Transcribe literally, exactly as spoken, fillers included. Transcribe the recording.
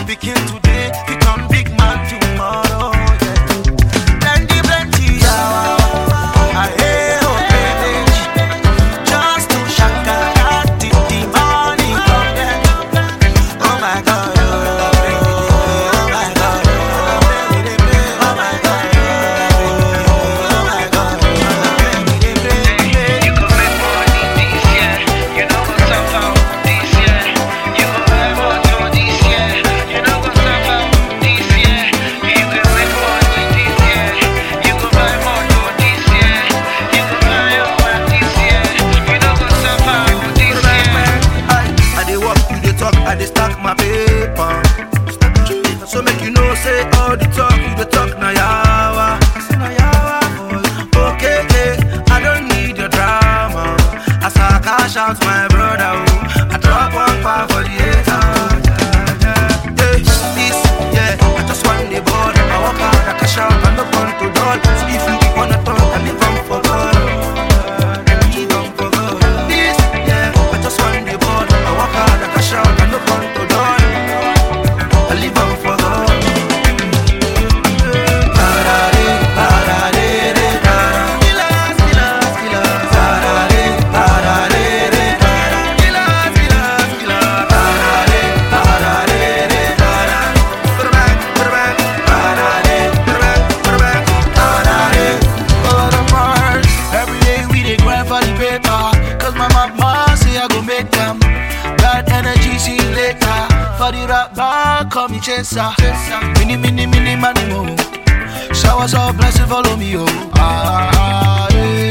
Begin today, become big man tomorrow. Yeah. Plenty, plenty, yeah. I hate no privilege. Just to shaka the the money come there. Oh my God. Oh my God. Oh my God. Oh my God. You gon' make money this year. You know what's up this year. You gon' buy motor this year. You know what's up this year. You gon' make money this year. You gon' buy motor this year. You gon' buy your wife this year. You know what's up this year. I dey walk, you dey talk, I dey stack my paper. So make you know, say all the talk, you dey talk na yawa. Okay, eh, I don't need your drama. As I cash out my brother, oh, I drop one pound for the hater. Yeah, yeah, yeah. This, yeah, I just want the ball. I walk out, I cash out, I no want to doll. So if you wanna talk, I live on for God. I live on for God. This, yeah, I just want the ball. I walk out, I cash out, I no want to doll. I live on for God. Parare, parare, parare. Killers, killers, killers. Parare, parare, parare. Killers, killers, killers. Parare, parare, parare. Put it back, put it back. Parare, put it back, put it back. Parare. For the Mars. Every day we dey grind for the paper. Cause my mama say I go make them. Bad energy, see you later. For the rap bar, call me chaser. Mini, mini, mini, money, mo. Showers of blessing follow me, oh. Ah, yeah.